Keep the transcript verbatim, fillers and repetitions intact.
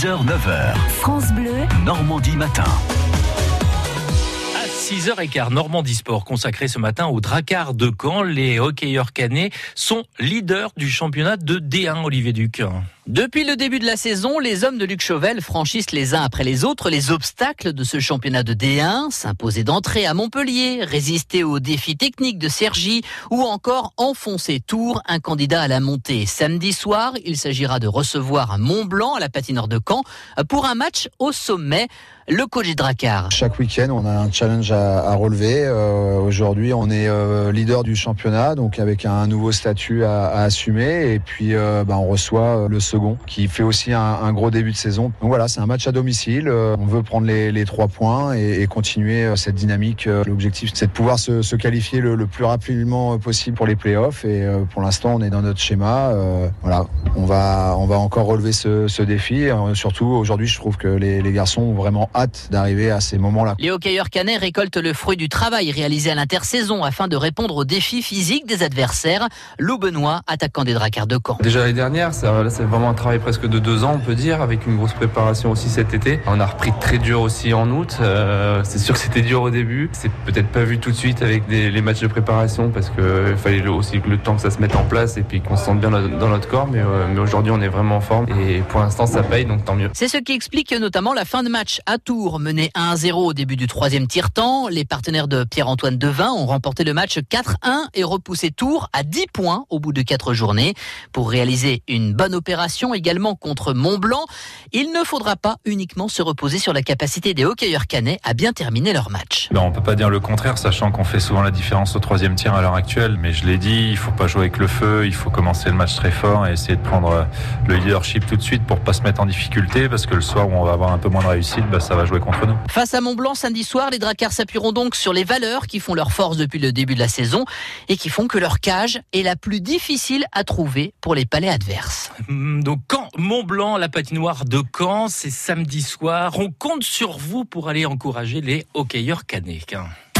six heures neuf heures. France Bleu, Normandie matin. À six heures quinze, Normandie Sport consacré ce matin au Drakkar de Caen. Les hockeyeurs caennais sont leaders du championnat de D un, Olivier Duc. Depuis le début de la saison, les hommes de Luc Chauvel franchissent les uns après les autres les obstacles de ce championnat de D un, s'imposer d'entrée à Montpellier, résister aux défis techniques de Cergy ou encore enfoncer Tours, un candidat à la montée. Samedi soir, il s'agira de recevoir Mont-Blanc à la patinoire de Caen pour un match au sommet. Le coach Drakkar. Chaque week-end, on a un challenge à, à relever. Euh, aujourd'hui, on est euh, leader du championnat, donc avec un nouveau statut à, à assumer. Et puis, euh, bah, on reçoit le second, qui fait aussi un, un gros début de saison. Donc voilà, c'est un match à domicile. Euh, on veut prendre les, les trois points et, et continuer cette dynamique. L'objectif, c'est de pouvoir se, se qualifier le, le plus rapidement possible pour les playoffs. Et euh, pour l'instant, on est dans notre schéma. Euh, voilà, on va, on va encore relever ce, ce défi. Et surtout, aujourd'hui, je trouve que les, les garçons ont vraiment hâte d'arriver à ces moments-là. Les hockeyeurs caennais récoltent le fruit du travail réalisé à l'intersaison afin de répondre aux défis physiques des adversaires. Lou Benoît, attaquant des Drakkar de Caen. Déjà l'année dernière, ça, là, c'est vraiment un travail presque de deux ans, on peut dire, avec une grosse préparation aussi cet été. On a repris très dur aussi en août. Euh, c'est sûr que c'était dur au début. C'est peut-être pas vu tout de suite avec des, les matchs de préparation parce qu'il fallait aussi le temps que ça se mette en place et puis qu'on se sente bien dans notre corps. Mais, euh, mais aujourd'hui, on est vraiment en forme et pour l'instant, ça paye, donc tant mieux. C'est ce qui explique notamment la fin de match à Tours. Mené un à zéro au début du troisième tiers-temps, les partenaires de Pierre-Antoine Devin ont remporté le match quatre un et repoussé Tours à dix points au bout de quatre journées. Pour réaliser une bonne opération également contre Mont-Blanc, il ne faudra pas uniquement se reposer sur la capacité des hockeyeurs caennais à bien terminer leur match. Ben, on peut pas dire le contraire, sachant qu'on fait souvent la différence au troisième tiers à l'heure actuelle. Mais je l'ai dit, il faut pas jouer avec le feu, il faut commencer le match très fort et essayer de prendre le leadership tout de suite pour pas se mettre en difficulté, parce que le soir où on va avoir un peu moins de réussite, ben, ça va jouer contre nous. Face à Mont-Blanc samedi soir, les Drakkar s'appuieront donc sur les valeurs qui font leur force depuis le début de la saison et qui font que leur cage est la plus difficile à trouver pour les palets adverses. Donc Caen, Mont-Blanc, la patinoire de Caen, c'est samedi soir. On compte sur vous pour aller encourager les hockeyeurs caennais.